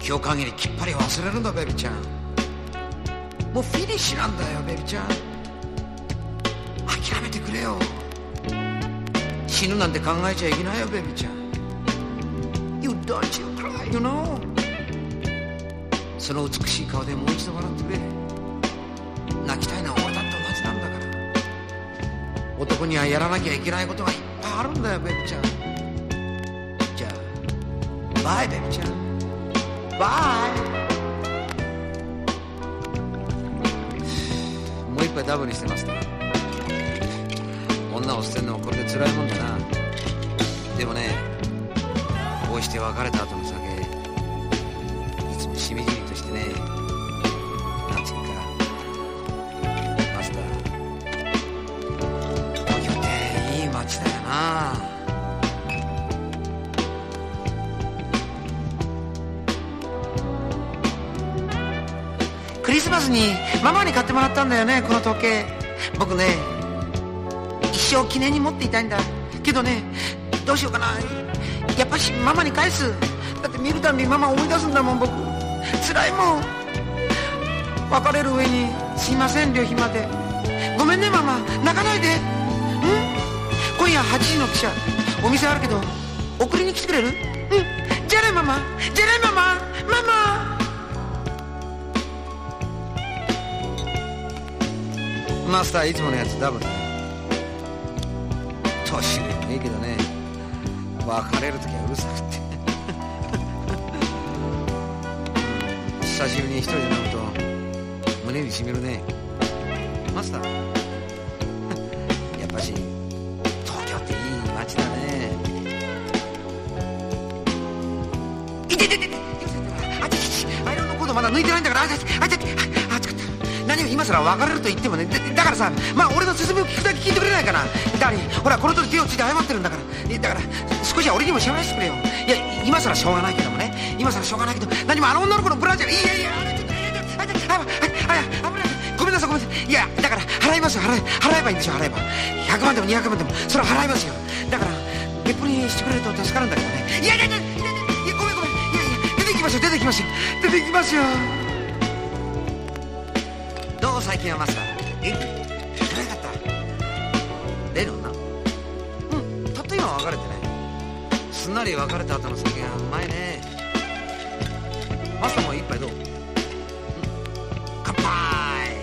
今日限りきっぱり忘れるんだベビちゃん。もうフィニッシュなんだよベビちゃん。諦めてくれよ。死ぬなんて考えちゃいけないよベビちゃん。 You don't you cry you know。 その美しい顔でもう一度笑ってくれ。泣きたいのは俺だって同じなんだから。男にはやらなきゃいけないことがいっぱいあるんだよベビちゃん。じゃあバイベビちゃん、バイ。もう一杯ダブルしてますから。女を捨てるのはこれで辛いもんだな。でもね、こうして別れた後の酒、いつもしみじみとしてね、なんつうか、マスター、東京っていい街だよな。クリスマスにママに買ってもらったんだよね、この時計。僕ね、一生記念に持っていたいんだけどね、どうしようかな。やっぱしママに返す。だって見るたびママ思い出すんだもん僕。辛いもん。別れる上にすいません旅費まで。ごめんねママ、泣かないで。今夜8時の汽車、お店あるけど送りに来てくれる？じゃあねママ、じゃあねママ、ママ。マスターいつものやつダブルね。年上もいいけどね、別れるときはうるさくって久しぶりに一人で飲むと胸にしみるね。マスターやっぱし東京っていい街だね。いてててて、あちちち、アイロンのコードまだ抜いてないんだから。あちあちあち、暑かった。何を今さら別れると言ってもね、だからさ、まあ俺の説明を聞くだけ聞いてくれないかな。だからほらこの時手をついて謝ってるんだから。だから少しは俺にも謝らせてくれよ。いや今さらしょうがないけどもね、今さらしょうがないけど、何もあの女の子のブラジャー、いやいや、あれちょっと、危ない、ごめんなさいごめんなさい。いやだから払いますよ、払えばいいんでしょ。払えば100万でも200万でもそれは払いますよ。だから別府にしてくれると助かるんだけどね。いやごめん、いや出てきますよ、出てきますよ、出てきますよ。どう最近はマスター。可愛かった例の女。たった今別れてね。すんなり別れた後の酒がうまいね。マスターも